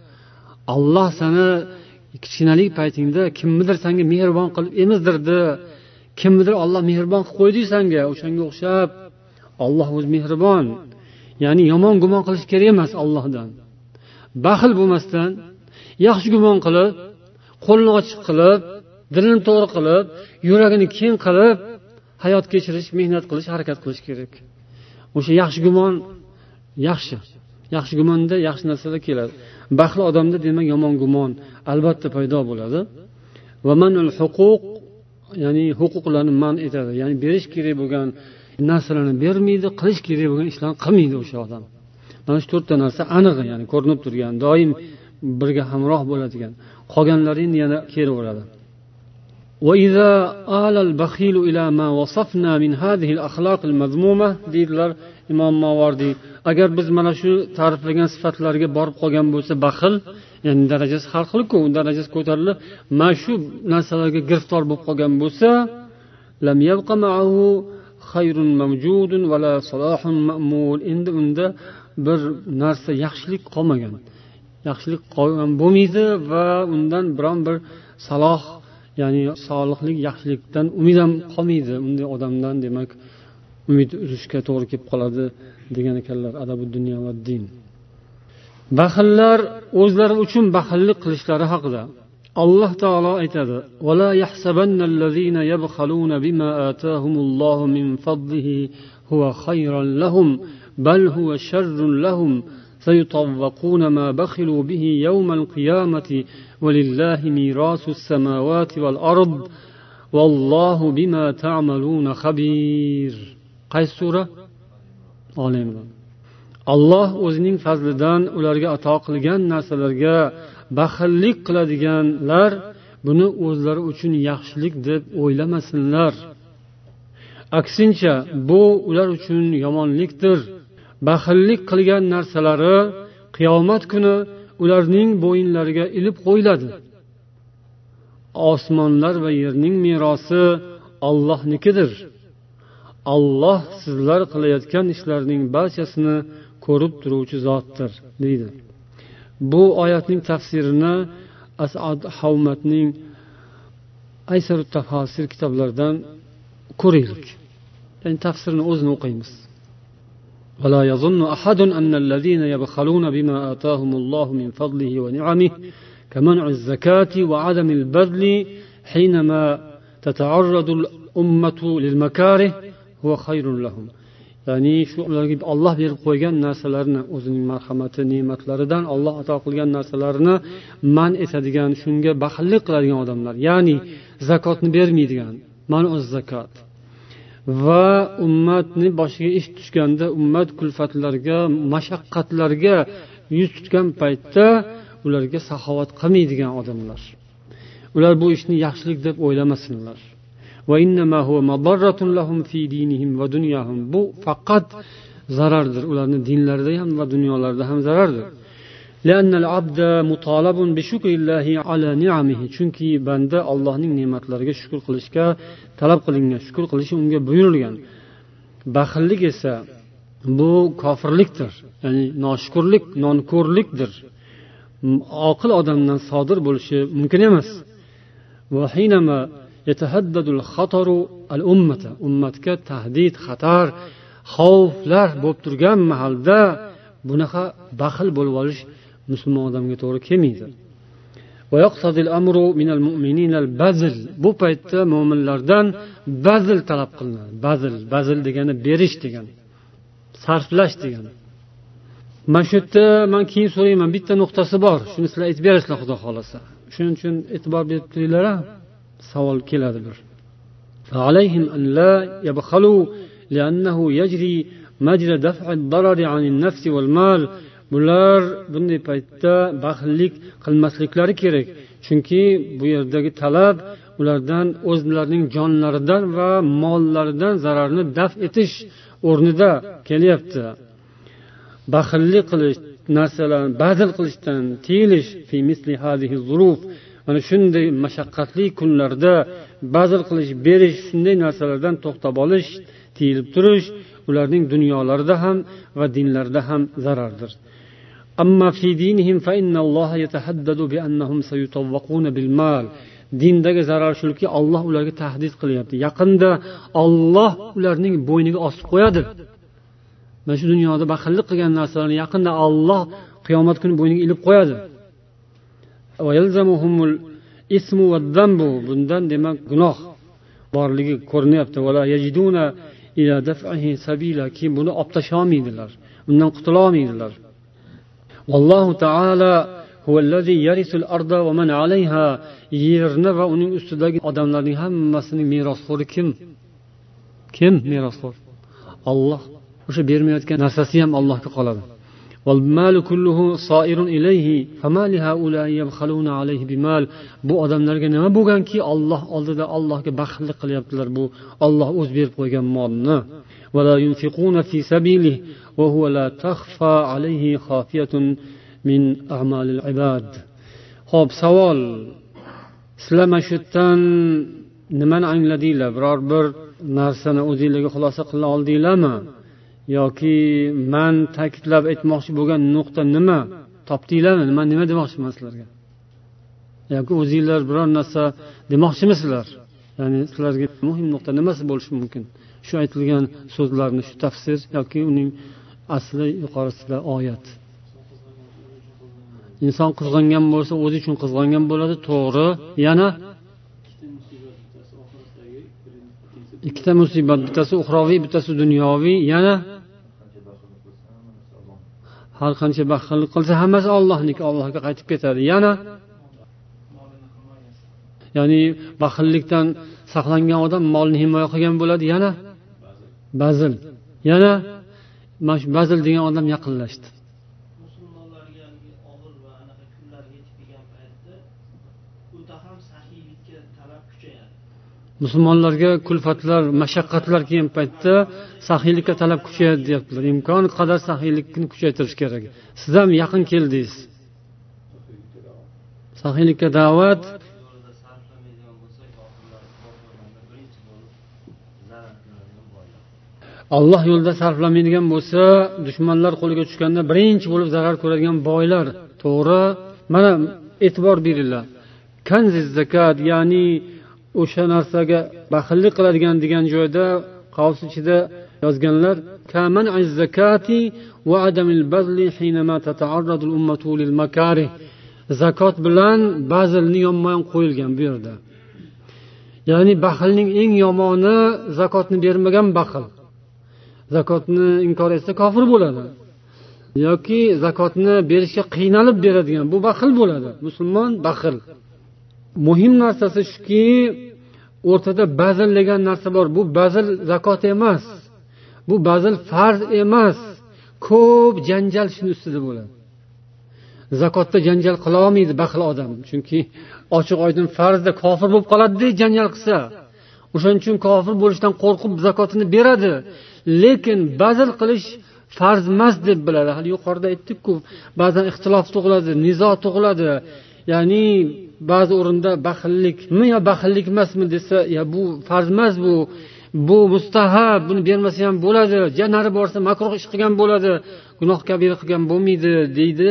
Alloh seni kichkinalik paytingda kimnidir senga mehribon qilib emizdirdi. Kimnidir Alloh mehribon qilib qo'ydi senga, o'shanga o'xshab. Alloh o'zi mehribon. Ya'ni yomon gumon qilish kerak emas Allohdan. Baxil bo'lmasdan, yaxshi gumon qilib, qo'lni ochiq qilib, dilini to'g'ri qilib, yuragini keng qilib, hayot kechirish, mehnat qilish, harakat qilish kerak. O'sha yaxshi gumon yaxshi. Yaxshi gumonda yaxshi narsalar keladi. Baxil odamda demak yomon gumon albatta paydo bo'ladi. Va manul huquq, ya'ni huquqlarni man etadi. Ya'ni berish kerak bo'lgan narsalarni bermaydi, qilish kerak bo'lgan ishlarni qilmaydi o'sha odam. Mana shu to'rtta narsa aniq, ya'ni ko'rinib turgan, doim birga hamroh bo'ladigan. Qolganlarini yana keraveradi. وإذا آل البخيل إلى ما وصفنا من هذه الأخلاق المذمومة deydilar Imom Mawardi. Agar biz mana shu ta'riflagan sifatlarga borib qolgan bo'lsa baxil, ya'ni darajasi har xil-ku, darajasi ko'tarilib, mana shu narsalarga giriftor bo'lib qolgan bo'lsa, lam yabqa ma'ahu khayrun mawjudun va la salahun ma'mul. Endi unda bir narsa, yaxshilik qolmagan. Yaxshilik qolgan bo'lmaydi va undan biron bir saloh, ya'ni solihlik, yaxshilikdan umid ham qolmaydi. Unday odamdan demak umid uzishga to'g'ri kelib qoladi degan ekanlar Adabud dunyo va din. Baxillar o'zlari uchun baxillik qilishlari haqida Alloh taolo aytadi: "Va la yahsabannallazina yabkhaluna bima atahumullohu min fadlihi huwa khayran lahum bal huwa sharrun lahum sayutawwaquna ma bakhilu bihi yawmal qiyamati walillahi mirasus samawati wal ard wallohu bima ta'maluna khabir." Qaysi sura? Oli Imron. Alloh o'zining fazlidan ularga ato qilgan narsalarga baxillik qiladiganlar buni o'zlari uchun yaxshilik deb o'ylamasinlar. Aksincha, bu ular uchun yomonlikdir. Baxillik qilgan narsalari qiyomat kuni ularning bo'yinlariga ilib qo'yiladi. Osmonlar va yerning merosi Allohnikidir. Alloh sizlar qilayotgan ishlarning barchasini ko'rib turuvchi zotdir, deydi. Bu oyatning tafsirini As'ad Havmatning Aysarut tafsir kitoblaridan ko'raylik. Ya'ni tafsirini o'zini o'qiymiz. ولا يظن أحد أن الذين يبخلون بما آتاهم الله من فضله ونعمه كمنع الزكاة وعدم البذل حينما تتعرض الأمة للمكاره هو خير لهم. Ya'ni shu ularga Alloh berib qo'ygan narsalarni, o'zining marhamati, ne'matlaridan Alloh ato qilgan narsalarni man etadigan, shunga baxillik qiladigan odamlar, ya'ni zakotni bermaydigan, man'uz zakot va ummatni boshiga ish tushganda, ummat kulfatlarga, mashaqqatlarga yuz tutgan paytda ularga saxovat qilmaydigan odamlar. Ular bu ishni yaxshilik deb o'ylamasinlar. Va innama huwa madarratun lahum fi dinihim va dunyahum. Bu faqat zarardir. Ularning dinlarida ham va dunyolarida ham zarardir. لأن العبد مطالب بشكر الله على نعمه. Chunki banda Allohning ne'matlariga shukr qilishga talab qilingan, shukr qilishi unga buyurilgan. Baxillik esa bu kofirlikdir, ya'ni noshukrlik, nonko'rlikdir. oqil odamdan sodir bo'lishi mumkin emas. Va hinama yatahaddadul khataru al ummata, ummatga tahdid, xatar, xavflar bo'lib turgan mahalda bunaqa baxil bo'lib olish musulmon odamga to'g'ri kelmaydi. Va yaqtadil amru minal mu'minina al bazl, bu paytda mu'minlardan bazl talab qilinadi. Bazl, bazl degani berish degani, sarflash degani. Mana shu yerda men keyin so'rayman, bitta nuqtasi bor. Shuni sizlar aytib berasizlar xudo xolasa. Shuning uchun e'tibor berib turinglar. Savol keladi bir. Alayhim an la yabkhalu li'annahu yajri majra daf'i ad-darar 'an an-nafs wal-mal. Bular bunday paytda baxillik qilmasliklari kerak. Chunki bu yerdagi talab ulardan o'zlarining jonlaridan va mollaridan zararni daf etish o'rnida kelyapti. Baxillik qilish, narsalarni bazil qilishdan tiyilish fi misli hadhihi zuruf, mana shunday mashaqqatli kunlarda bazil qilish, berish, shunday narsalardan to'xtab olish, tiyilib turish ularning dunyolarida ham va dinlarida ham zarardir. Amma fi dinihim fa inna Alloha yatahaddadu bi annahum sayutawwaquna bil mal. Dindagi zarar shuki, Alloh ularga tahdid qilyapti. Yaqinda Alloh ularning bo'yniga osib qo'yadi. Mana shu dunyoda baxillik qilgan narsalarni yaqinda Alloh qiyomat kuni bo'yniga ilib qo'yadi. Va yalzamuhumul ismu wad-dambu, bundan demak gunoh borligi ko'rinyapti. Va la yajiduna ila daf'ihi sabila, ki buni optasha olmaydilar, undan qutula olmaydilar. Vallohu taala huvallazi yarisul arda va man alayha, yerni va uning ustidagi odamlarning hammasining merosxo'ri kim? Kim merosxo'r? Alloh. O'sha bermayotgan narsasi ham Allohga qoladi. Val malu kulluhu sa'irun ilayhi fama li haula yabkhaluna alayhi bimal. Bu odamlarga nima bo'lganki Alloh oldida Allohga baxillik qilyaptilar. Bu Alloh o'z berib qo'ygan molni. Va la yunfiquna fi sabilihi va huwa la takhfa alayhi khafiyatun min a'malil ibad. Xo'p, savol. Sizlar mana shu yerdan nimani angladinglar? Biror bir narsani o'zingizlarga xulosa qila oldinglarmi? Yoki men ta'kidlab aytmoqchi bo'lgan nuqta nima? Topdinglarmi? Men nima demoqchiman sizlarga? Yoki o'zingizlar biror narsa demoqchimisizlar? Ya'ni sizlarga muhim nuqta nimasi bo'lishi mumkin? Shu aytilgan so'zlarni, shu tafsir yoki uning asli yuqorisida oyat. Inson qizg'angan bo'lsa, o'zi uchun qizg'angan bo'ladi, to'g'ri. Yana ikkita musibat, bittasi uxroviy, bittasi dunyoviy. Yana har qancha baxillik qilsa hammasi Allohniki, Allohga qaytib ketadi. Yana ya'ni baxillikdan saqlangan odam molni himoya qilgan bo'ladi. Yana bazil. Yana mana shu bazil degan odam yaqinlashdi. Musulmonlarga og'ir va anaqa kunlar yetib kelgan paytda o'ta ham saxiylikka talab kuchayadi. Musulmonlarga kulfatlar, mashaqqatlar kelgan paytda saxiylikka talab kuchayadi deyaptilar. Imkon qadar saxiylikni kuchaytirish kerak. Siz ham yaqin keldingiz. Saxiylikka da'vat Alloh yo'lida sarflamaydigan bo'lsa, dushmanlar qo'liga tushganda birinchi bo'lib zarar ko'radigan boylar. To'g'ri? Mana e'tibor beringlar. Kanziz zakat, ya'ni o'sha narsaga baxillik qiladigan degan joyda qavs ichida yozganlar kaman az-zakati va adamil bazli hinama tata'arradu al-ummatu lil makarih. Zakot bilan bazilni yonma-yon qo'yilgan bu yerda. Ya'ni baxilning eng yomoni zakotni bermagan baxil. Zakotni inkor etsa kofir bo'ladi. Yoki zakotni berishga qiynalib beradigan bu baxil bo'ladi. Musulmon baxil. Muhim narsasi shuki, o'rtada bazil degan narsa bor. Bu bazil zakot emas. Bu bazil farz emas. Ko'p janjal shuni ustida bo'ladi. Zakotda janjal qila olmaydi baxil odam. Chunki ochiq oydin farzda kofir bo'lib qoladi-da janjal qilsa. O'shaning uchun kofir bo'lishdan qo'rqib zakotini beradi. Lekin bazil qilish farz emas deb biladi. Hali yuqorida aytdik-ku, ba'zan ixtilof tug'iladi, nizo tug'iladi. Ya'ni ba'zi o'rinda baxillikmi yo baxillik emasmi desa, ya bu farz emas, bu bu mustahab, buni bermasa ham bo'ladi. Janari borsa makruh ish qilgan bo'ladi, gunoh kabira qilgan bo'lmaydi deydi.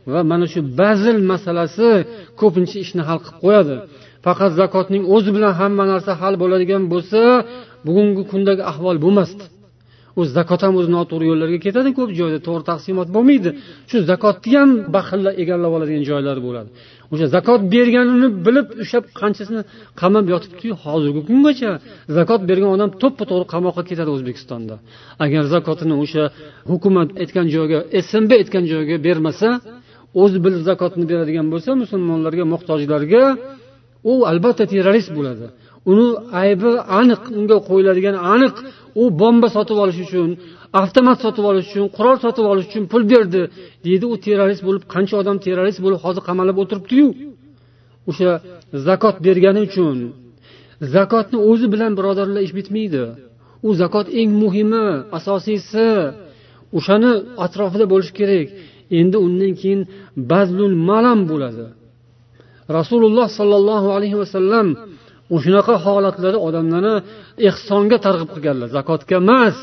va mana shu bazil masalasi ko'pincha ishni hal qilib qo'yadi. Faqat zakotning o'zi bilan hamma narsa hal bo'ladigan bo'lsa, bugungi kundagi ahvol bo'lmasdi. U zakot ham o'z noto'g'ri yo'llarga ketadi, ko'p joyda to'g'ri taqsimot bo'lmaydi. Shu zakotni ham baxillar egallab oladigan joylar bo'ladi. O'sha zakot berganini bilib, o'sha qanchasini qamab yotibdi-yu, hozirgi kungacha zakot bergan odam to'ppa-to'g'ri qamoqqa ketadi O'zbekistonda. Agar zakotini o'sha hukumat aytgan joyga, S M B aytgan joyga bermasa, o'zi bilib zakotni beradigan bo'lsa, musulmonlarga, muhtojlarga, u albatta terrorist bo'ladi. Uni aybi aniq, unga qo'yiladigan aniq. U bomba sotib olish uchun, avtomat sotib olish uchun, qurol sotib olish uchun pul berdi deydi. U terrorist bo'lib, qancha odam terrorist bo'lib hozir qamalib o'tiribdi-yu. O'sha zakot bergani uchun. Zakotni o'zi bilan birodarlar ish bitmaydi. U zakot eng muhimi, asosiysi. O'shani atrofida bo'lish kerak. Endi undan keyin bazlul malam bo'ladi. Rasululloh sallallohu alayhi vasallam o'shunaqa holatlarda odamlarni ihsonga targ'ib qilganlar, zakotga emas.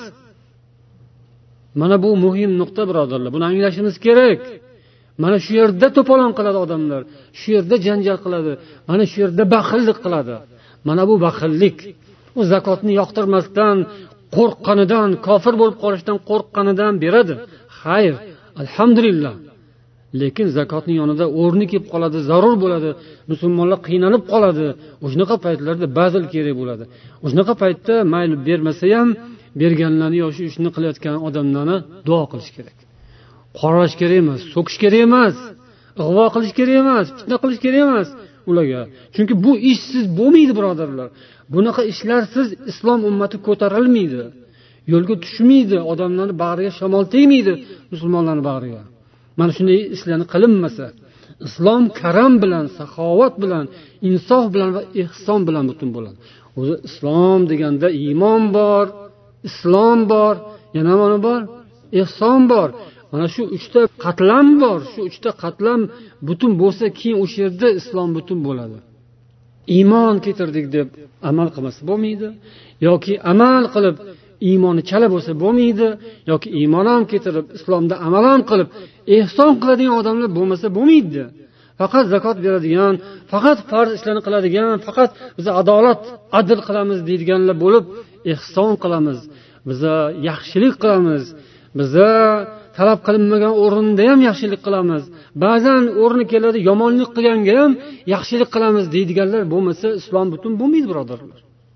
Mana bu muhim nuqta birodarlar. Buni anglashimiz kerak. Mana shu yerda to'polon qiladi odamlar, shu yerda janjal qiladi, mana shu yerda baxillik qiladi. Mana bu baxillik. U zakotni yoqtirmasdan, qo'rqqanidan, kofir bo'lib qolishdan qo'rqqanidan beradi. Xayr, alhamdulillah. Lekin zakotning yonida o'rni kelib qoladi, zarur bo'ladi. Musulmonlar qiynalib qoladi. O'shunaqa paytlarda bazil kerak bo'ladi. O'shunaqa paytda mayli bermasa ham, berganlarni yoki ishni qilayotgan odamlarni duo qilish kerak. Qoralash kerak emas, so'kish kerak emas, ig'vo qilish kerak emas, fitna qilish kerak emas ularga. Chunki bu ishsiz bo'lmaydi, birodarlar. Bunaqa ishlarsiz islom ummati ko'tarilmaydi. Yo'lga tushmaydi, odamlarning bag'riga shamol tegmaydi, musulmonlarning bag'riga. Mana shunday ishlarni qilinmasa, islom karam bilan, saxovat bilan, insof bilan va ihson bilan butun bo'ladi. O'zi islom deganda iymon bor, islom bor, yana nima bor? Ihson bor. Mana shu uchta qatlam bor. Shu uchta qatlam butun bo'lsa, keyin o'sha yerda islom butun bo'ladi. Iymon keltirdik deb amal qilmasa bo'lmaydi, yoki amal qilib iymoni chala bo'lsa bo'lmaydi, yoki iymon ham keltirib islomda amal ham qilib ihson qiladigan odamlar bo'lmasa bo'lmaydi. Faqat zakot beradigan, faqat farz ishlarni qiladigan, faqat biz adolat, adl qilamiz deydiganlar bo'lib, ihson qilamiz, biz yaxshilik qilamiz, biz talab qilinmagan o'rinda ham yaxshilik qilamiz, ba'zan o'rni keladi yomonlik qilganga ham yaxshilik qilamiz deydiganlar bo'lmasa, islom butun bo'lmaydi, birodarlar.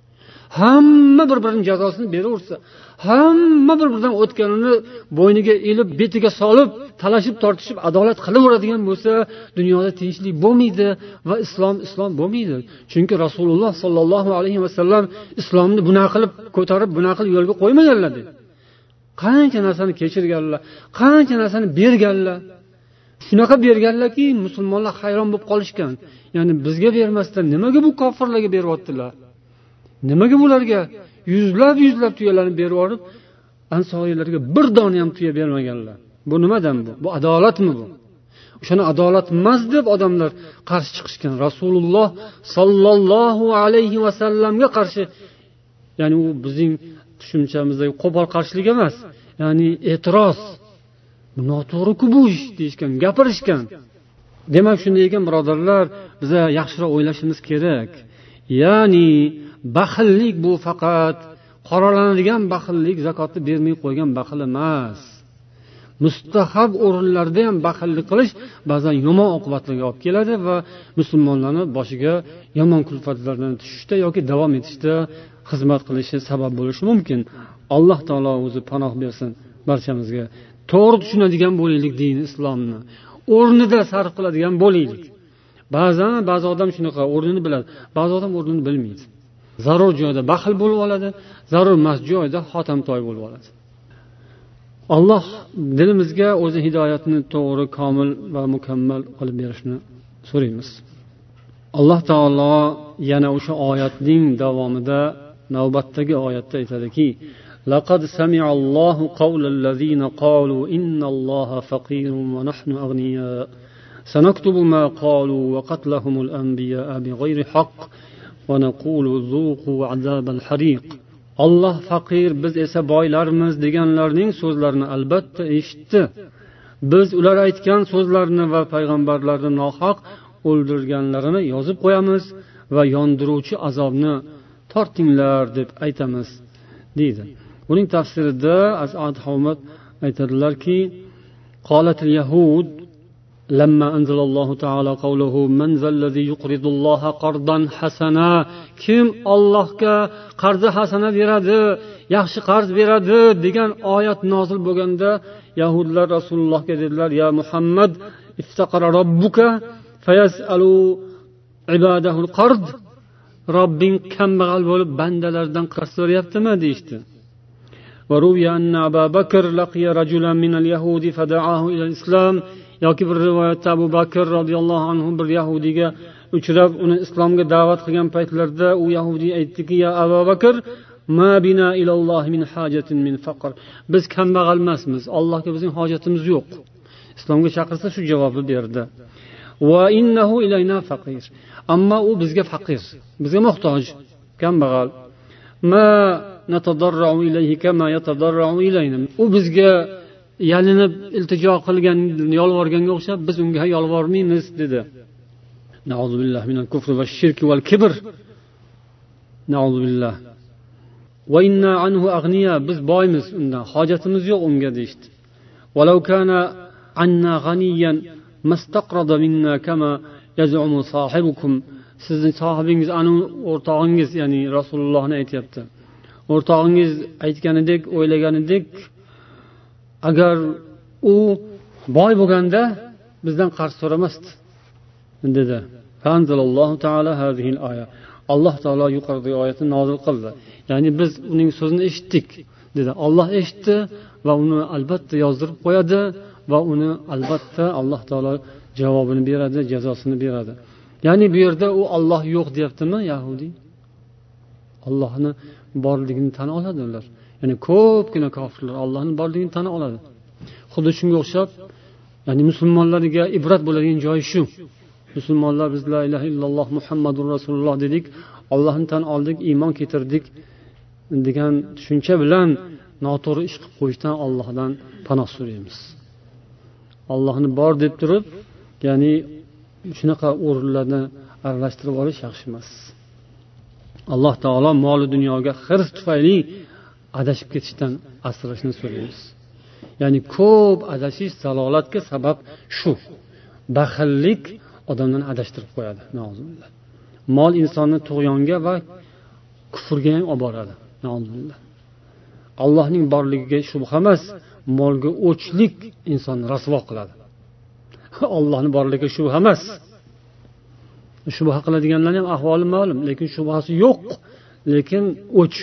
Hamma bir-birining jazosini beraversa, hamma bir-biridan o'tganini bo'yniga ilib, betiga solib, talashib, tortishib, adolat qilaveradigan bo'lsa, dunyoda tinchlik bo'lmaydi va islom islom bo'lmaydi. Chunki Rasululloh sallallohu alayhi vasallam islomni bunaqa qilib ko'tarib, bunaqa qilib yo'lga qo'ymaganlar dedi. Qancha narsani kechirganlar, qancha narsani berganlar. Shunaqa berganlarki, musulmonlar hayron bo'lib qolishgan. Ya'ni bizga bermasdan nimaga bu kofirlarga beryaptilar? Nimaga bularga yuzlab yuzlab tuyalarni berib yuborib, ansoriylarga bir dona ham tuya bermaganlar? Bu nimadan bu? Bu adolatmi bu? O'shani adolat emas deb odamlar qarshi chiqishgan. Rasululloh sallallohu alayhi vasallamga qarshi, ya'ni u bizning tushunchamizdagi qo'pol qarshilik emas, ya'ni e'tiroz. Bu noto'g'ri-ku bu ish deyishgan, gapirishgan. Demak, shunday ekan, birodarlar, biz yaxshiroq o'ylashimiz kerak. Ya'ni baxillik bu faqat qoralanadigan baxillik, zakotni bermay qo'ygan baxil emas. Mustahab o'rinlarda ham baxillik qilish ba'zan yomon oqibatlarga olib keladi va musulmonlarni boshiga yomon kulfatlardan tushishda yoki davom etishda xizmat qilishi sabab bo'lishi mumkin. Alloh taolo o'zi panoh bersin barchamizga. To'g'ri tushunadigan bo'laylik din islomni. O'rnida sarf qiladigan bo'laylik. Ba'zan ba'zi odam shunaqa o'rnini biladi, ba'zi odam o'rnini bilmaydi. Zarur joyda baxil bo'lib oladi, zarur emas joyda xotamtoy bo'lib oladi. Alloh dilimizga o'zi hidoyatni to'g'ri, komil va mukammal qilib berishni so'raymiz. Alloh taolo yana o'sha oyatning davomida navbatdagi oyatda aytadiki: "Laqad sami'a Allohu qawlal ladzina qalu innalloha faqirun va nahnu aghniya. Sanaktubu ma qalu va qatlahumul anbiya'a bighayri haqq va naqulu zuqu azabal hariq." Alloh faqir, biz esa boylarmiz deganlarning so'zlarini albatta eshitdi biz ular aytgan so'zlarini va payg'ambarlarni nohaq o'ldirganlarini yozib qo'yamiz va yondiruvchi azobni tortinglar deb aytamiz deydi. Buning tafsirida As'ad Havmat aytadilarki, qolatil yahud lamma anzalallohu ta'ala qawluhu man zalladhi yuqridulloha qardan hasana, kim Allohga qarzi hasana beradi, yaxshi qarz beradi degan oyat nozil bo'lganda yahudlar Rasulullohga dedilar, ya Muhammad iftaqara robbuka fayasalu ibadahu al-qard, Robbing kambag'al bo'lib bandalardan qarz so'rayaptimi deydi. Va ruwiya anna Abu Bakr laqiya rajulan min al-yahud fada'ahu ila al-islam, yoki bir rivoyatda Abu Bakr radhiyallohu anhu bir yahudiga uchrab uni islomga da'vat qilgan paytlarda u yahudiy aytdiki, ya Abu Bakr ma bina ilallohi min hajatin min faqr, biz kambag'al emasmiz, Allohga bizning hojatimiz yo'q. Islomga chaqirsa shu javobni berdi. Va innahu ilayna faqir, ammo u bizga faqir, bizga muhtoj, kambag'al. Ma natadarra'u ilayhi kama yatadarra'u ilayna, u bizga yalinib iltijo qilgan, yolvorganga o'xshab biz unga yolvormaymiz dedi. Na'udzu billahi minal kufri va shirki val kibr. Na'udzu billah. Va inna anhu aghniya, biz boymiz, undan hojatimiz yo'q unga deydi. Walau kana anna ghaniyan mastaqrada minna kama yaz'umu sahibukum, sizning sohibingiz, anu o'rtog'ingiz, ya'ni Rasulullohni aytayapti. O'rtog'ingiz aytganidek, o'ylaganidek, agar u boy bo'lganda bizdan qarz so'ramasdi dedi. Fanzalallohu ta'ala hadhihi al-oya, Alloh taolo yuqoridagi oyatni nozil qildi. Ya'ni biz uning so'zini eshitdik dedi. Alloh eshitdi va uni albatta yozdirib qo'yadi va uni albatta Alloh taolo javobini beradi, jazosini beradi. Ya'ni bu yerda u Alloh yo'q deyaptimi Yahudi? Allohni borligini tan oladi ular. Ya'ni ko'pgina kofirlar Allohning borligini tan oladi. Xuddi shunga o'xshab, ya'ni musulmonlarga ibrat bo'ladigan joyi shu. Musulmonlar biz la ilaha illalloh Muhammadur Rasululloh dedik, Allohni tan oldik, iymon keltirdik degan tushuncha bilan noto'g'ri ish qilib qo'yishdan Allohdan panoh so'raymiz. Allohni bor deb turib, ya'ni shunaqa o'rinlarni aralashtirib olish yaxshi emas. Alloh taolo mol dunyoga hirs tufayli adashib ketishdan asrashni so'raymiz. Ya'ni ko'p adashish zalolatga sabab shu. Baxillik odamdan adashtirib qo'yadi. Na'uzubillah. Mol insonni tug'yonga va kufrga ham olib boradi. Na'uzubillah. Allohning borligiga shubha emas, molga o'chlik insonni rasvo qiladi. Allohning borligiga shubha emas. Shubha qiladiganlarning ham ahvoli ma'lum, lekin shubhasi yo'q, lekin o'ch.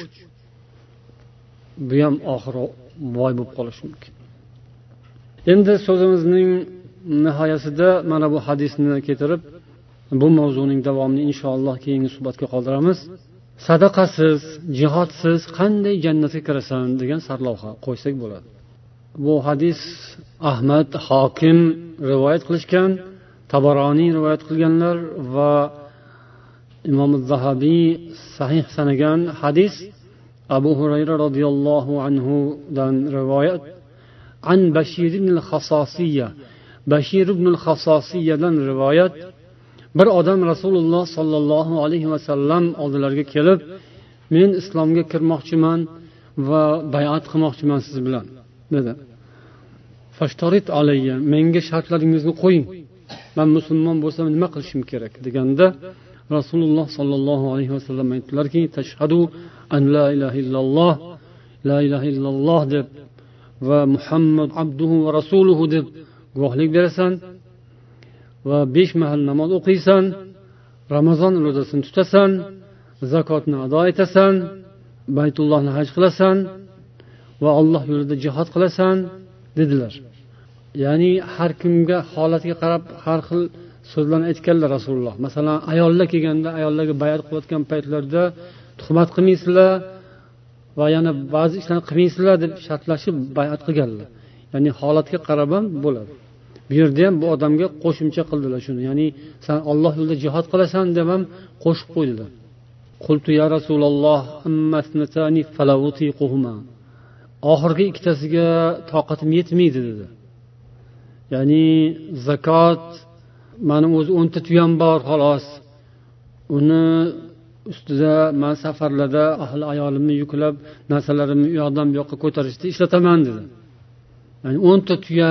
Bu ham oxiri voy bo'lib qolishi mumkin. Endi so'zimizning nihoyasida mana bu hadisni keltirib, bu mavzuning davomini inshaalloh keyingi suhbatga qoldiramiz. Sadaqasiz, jihodsiz qanday jannatga kirasan degan sarlavha qo'ysak bo'ladi. Bu hadis Ahmad, Hokim rivoyat qilishgan, Tabaroniy rivoyat qilganlar va Imom az-Zahabiy sahih sanagan hadis Abu Hurayra radhiyallohu anhu dan rivoyat an Bashir ibn al-Khasasiyya, Bashir ibn al-Khasasiyyadan rivoyat, bir odam Rasululloh sallallohu alayhi va sallam oldilariga kelib, men islomga kirmoqchiman va bay'at qilmoqchiman siz bilan dedi. Fashtarit alayya, menga shartlaringizni qo'ying, men musulmon bo'lsam nima qilishim kerak deganda Rasululloh sallallohu alayhi va sallam aytdilarki, tashhadu an la ilaha illalloh, la ilaha illalloh deb va Muhammad abduhu va rasuluhu deb guvohlik berasan va besh mahal namoz o'qiysan, Ramazon ro'zasini tutasan, zakotni ado etasan, Baytullohni haj qilasan va Alloh yo'lida jihad qilasan dedilar. Ya'ni har kimga holatiga qarab har xil so'zlarni aytganlar Rasululloh. Masalan, ayollar kelganda, ayollarga bay'at qilayotgan paytlarda tuhmat qilmaysizlar va yana ba'zi ishlarni qilmaysizlar deb shartlashib bay'at qilganlar. Ya'ni holatga qarab ham bo'ladi. Bu yerda ham bu odamga qo'shimcha qildilar shuni. Ya'ni sen Alloh yo'lida jihad qilasan deb ham qo'shib qo'ydilar. Qultu ya Rasululloh amma snatani falawtiquhuma. Oxirgi ikkitasiga toqatim yetmaydi dedi. ya'ni zakot mani o'zi o'nta tuyam bor xolos, uni ustida man safarlarda ahli ayolimni yuklab narsalarimni u yoqdan bu yoqqa ko'tarishda ishlataman dedi. ya'ni o'nta tuya,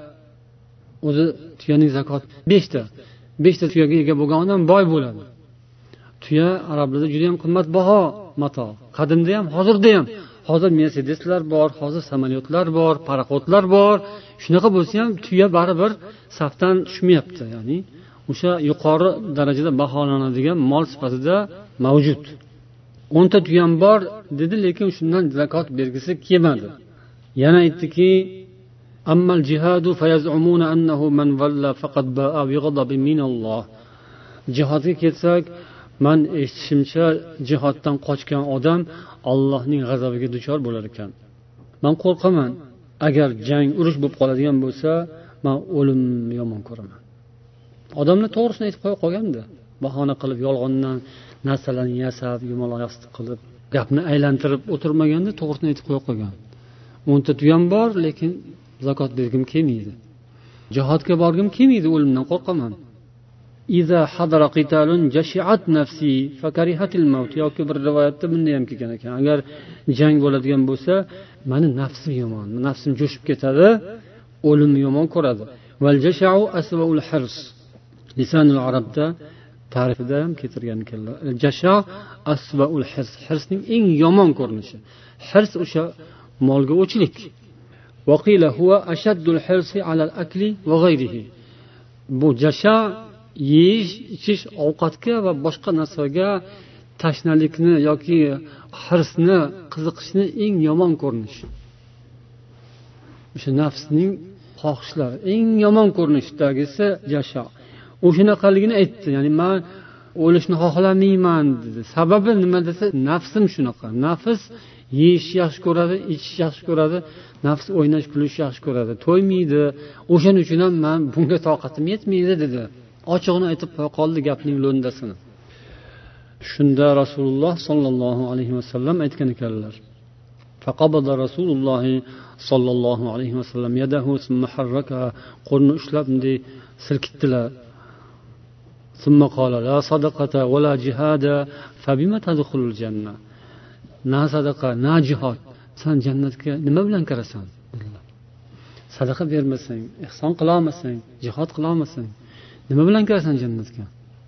o'zi tuyaning zakoti beshta beshta tuyaga ega bo'lgan odam boy bo'ladi. Tuya arablarda juda ham qimmatbaho mato, qadimda ham hozirda ham. Hozir Mercedeslar bor, hozir samolyotlar bor, paraxodlar bor. Shunaqa bo'lsa ham tuya baribir safdan tushmayapti. Ya'ni o'sha yuqori darajada baholanadigan mol sifatida mavjud. o'nta tuyam bor dedi, lekin shundan zakot bergisi kelmadi. Yana aytdiki: "Ammal jihadu fayaz'umuna annahu man valla faqad ba'a bi ghadabin minalloh." Jihodga ketsak, man eshitishimcha jihoddan qochgan odam Allohning g'azabiga duchor bo'lar ekan. Men qo'rqaman, agar jang, urush bo'lib qoladigan bo'lsa, men o'limni yomon ko'raman. Odamlar to'g'risini aytib qo'ya qolganda, bahona qilib yolg'ondan narsalarni yasab, yumaloq qilib, gapni aylantirib o'tirmaganda to'g'risini aytib qo'ya qolgan. o'nta tuyam bor, lekin zakot bergim kelmaydi. Jihodga borgim kelmaydi, o'limdan qo'rqaman. Iza hadara qitalun jashi'at nafsi fakarihatil maut. Yoki bir rivoyatda bunday ham kelgan ekan. Agar jang bo'ladigan bo'lsa, meni nafsim yomon, nafsim jo'shib ketadi, o'limni yomon ko'radi. Val jasha'u aswaul hirs. Lisanul arabda ta'rifida ham keltirgan ekanlar. Jasha aswaul hirs, hirsning eng yomon ko'rinishi. Hirs o'sha molga o'chlik. Waqila huwa ashaddul hirsi ala al-akli wa ghayrihi. Bu jasha yeyish, ichish, ovqatga va boshqa narsaga tashnalikni yoki hirsni, qiziqishni eng yomon ko'rinishi. O'sha nafsning xohishlari eng yomon ko'rinishdagisi jasha. O'shanaqaligini aytdi. Ya'ni men o'lishni xohlamayman dedi. Sababi nima desa, nafsim shunaqa. Nafs yeyish yaxshi ko'radi, ichish yaxshi ko'radi, nafs o'ynash, kulish yaxshi ko'radi, to'ymaydi. O'shaning uchun ham men bunga toqatim yetmaydi dedi. Ochiqni aytib qoldi gapning lo'ndasini. Shunda Rasululloh sollallohu alayhi vasallam aytgan ekanlar: "Faqabada Rasululloh sollallohu alayhi vasallam yadahu thumma harraka", qo'lni ushlab bunday silkitdilar. "Thumma qala la sadaqata va la jihada fabima tadkhulul janna." Na sadaqa, na jihod. Sen jannatga nima bilan kirasan? Sadaqa bermasang, ihson qila olmasang, jihod qila olmasang, nima bilan kirasan jannatga?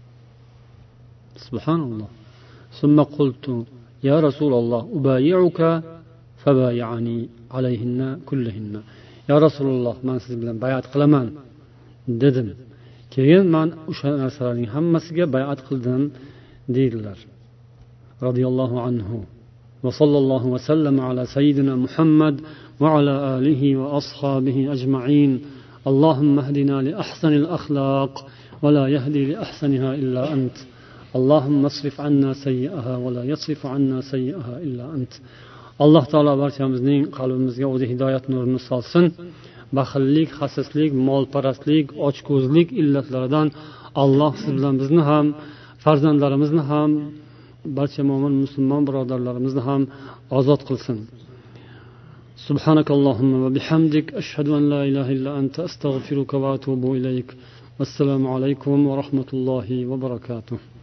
Subhanalloh. Summa qultu ya Rasululloh ubayi'uka fabay'ani alayhinna kullihinna. Ya Rasululloh, men siz bilan bay'at qilaman dedim. Keyin men o'sha narsalarning hammasiga bay'at qildim deydilar. Radiyallohu anhu. وصلى الله وسلم على سيدنا محمد وعلى آله وأصحابه أجمعين. اللهم اهدنا لأحسن الأخلاق ولا يهدي لأحسنها إلا أنت. اللهم اصرف عنا سيئها ولا يصرف عنا سيئها إلا أنت. alloh taolo barchamizning qalbimizga o'zi hidoyat nurini solsin. Baxillik, xasislik, molparastlik, ochko'zlik illatlaridan Alloh siz bilan bizni ham, farzandlarimizni ham, barcha mo'min musulmon birodarlarimizni ham ozod qilsin. Subhanakallohumma va bihamdik ashhadu an la ilaha illa anta astaghfiruka va atubu ilayk. Assalomu alaykum va rahmatullohi va barakatuh.